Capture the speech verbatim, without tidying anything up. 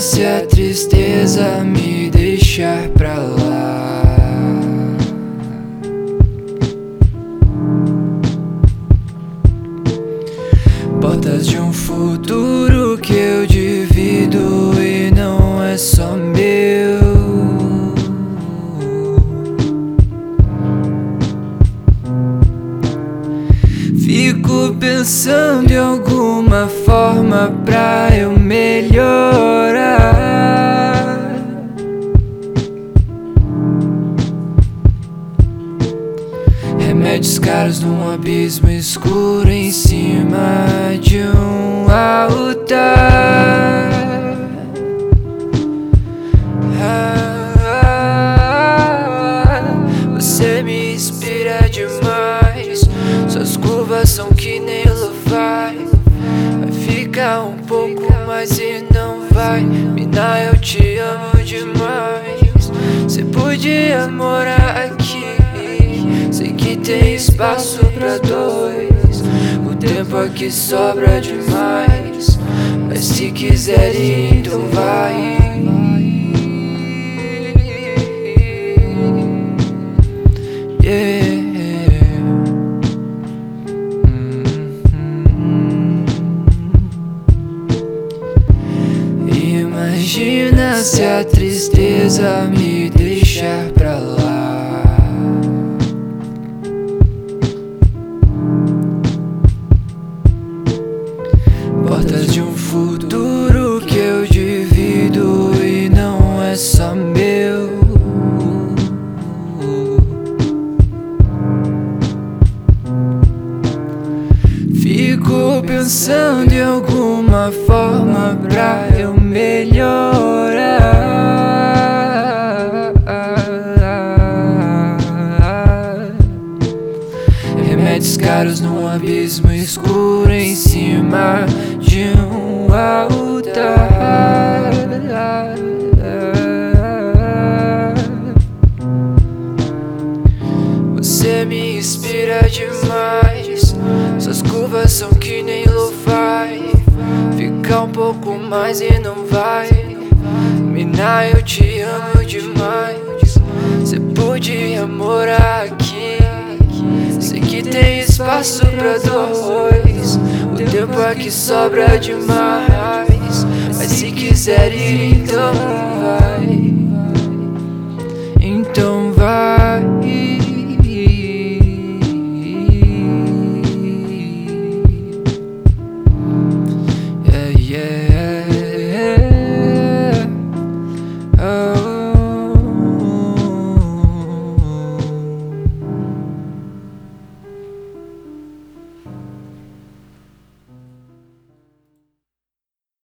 se a tristeza me deixar pra lá. Portas de um futuro que eu divido e não é só meu. Fico pensando em alguma forma pra eu melhorar. Remédios caros num abismo escuro em cima de um altar. Você me inspira demais. Suas curvas são que nem lo-fi. Vai ficar um pouco mais e não vai. Mina, eu te amo demais. Você podia morar aqui. Sei que tem espaço pra dois. O tempo aqui sobra demais. Mas se quiser ir, então vai. Yeah. Imagina se a tristeza me deixar pra lá. Portas de um futuro que eu divido e não é só meu. Fico pensando em alguma forma pra eu melhorar. Remédios caros num abismo escuro em cima de um altar. Você me inspira demais. Suas curvas são que nem lo-fi. Fica um pouco mais e não vai. Mina, eu te amo demais. Você podia morar aqui. Sei que tem espaço pra dois. O tempo aqui sobra demais. Mas se quiser ir, então vai. Então vai.